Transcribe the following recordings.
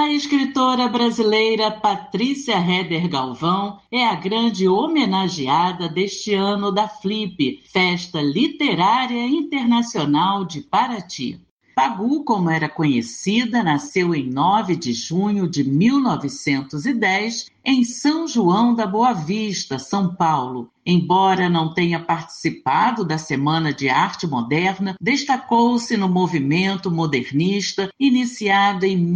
A escritora brasileira Patrícia Heder Galvão é a grande homenageada deste ano da FLIP, Festa Literária Internacional de Paraty. Pagu, como era conhecida, nasceu em 9 de junho de 1910 em São João da Boa Vista, São Paulo. Embora não tenha participado da Semana de Arte Moderna, destacou-se no movimento modernista iniciado em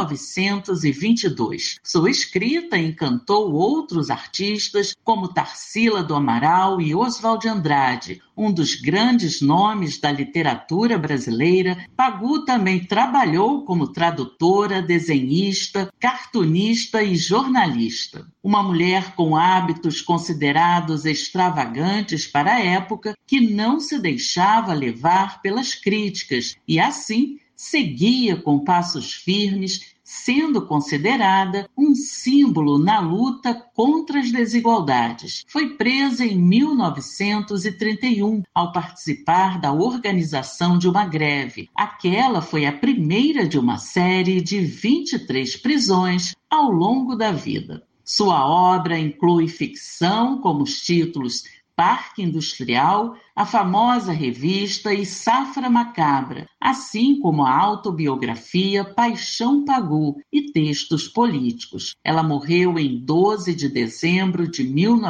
1922. Sua escrita encantou outros artistas como Tarsila do Amaral e Oswald de Andrade, um dos grandes nomes da literatura brasileira. Pagu também trabalhou como tradutora, desenhista, cartunista e jornalista. Uma mulher com hábitos considerados extravagantes para a época, que não se deixava levar pelas críticas e, assim, seguia com passos firmes, sendo considerada um símbolo na luta contra as desigualdades. Foi presa em 1931 ao participar da organização de uma greve. Aquela foi a primeira de uma série de 23 prisões ao longo da vida. Sua obra inclui ficção, como os títulos Parque Industrial, a famosa revista e Safra Macabra, assim como a autobiografia Paixão Pagu e textos políticos. Ela morreu em 12 de dezembro de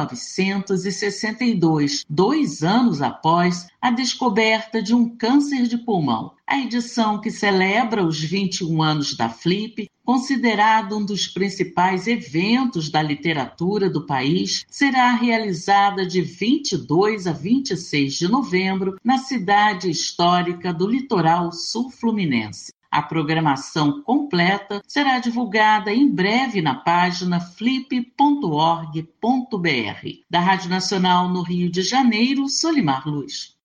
1962, 2 anos após a descoberta de um câncer de pulmão. A edição que celebra os 21 anos da FLIP, considerado um dos principais eventos da literatura do país, será realizada de 22 a 26 de novembro na cidade histórica do litoral sul-fluminense. A programação completa será divulgada em breve na página flip.org.br. Da Rádio Nacional no Rio de Janeiro, Solimar Luz.